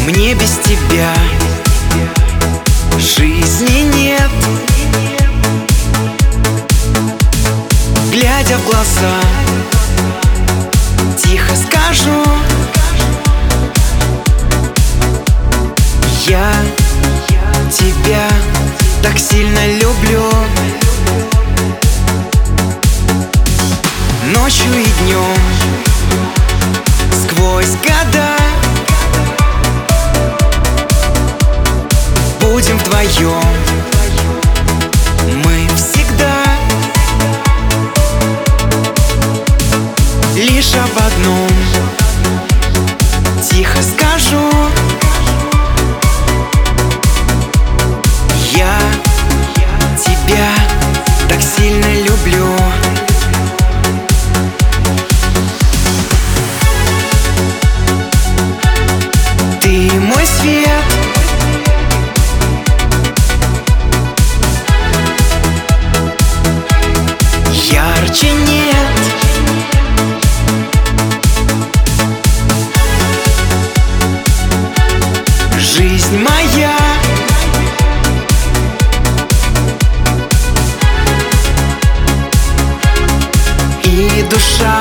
Мне без тебя жизни нет. Глядя в глаза, тихо скажу: я тебя так сильно люблю. Ночью и днем, сквозь года, будем вдвоем мы всегда. Лишь об одном тихо скажу: я тебя так сильно люблю. Ты мой свет, ярче нет. Жизнь моя, и душа.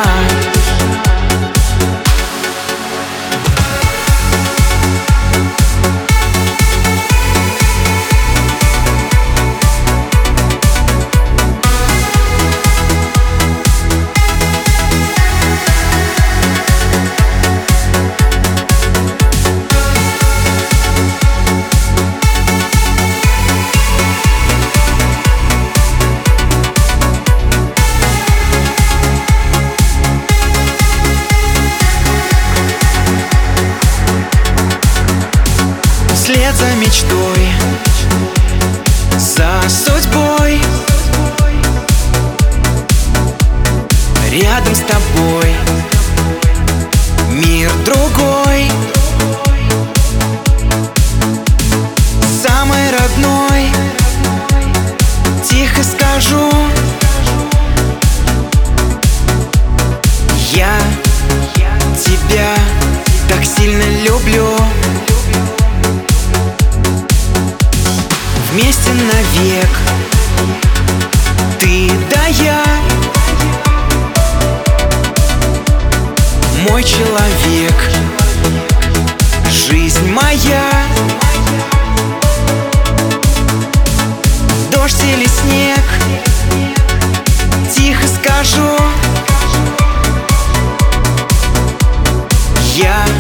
Вслед за мечтой, за судьбой, рядом с тобой мир другой, самый родной. Тихо скажу: я тебя так сильно люблю. Вместе навек, ты да я, мой человек, жизнь моя. Дождь или снег, тихо скажу: я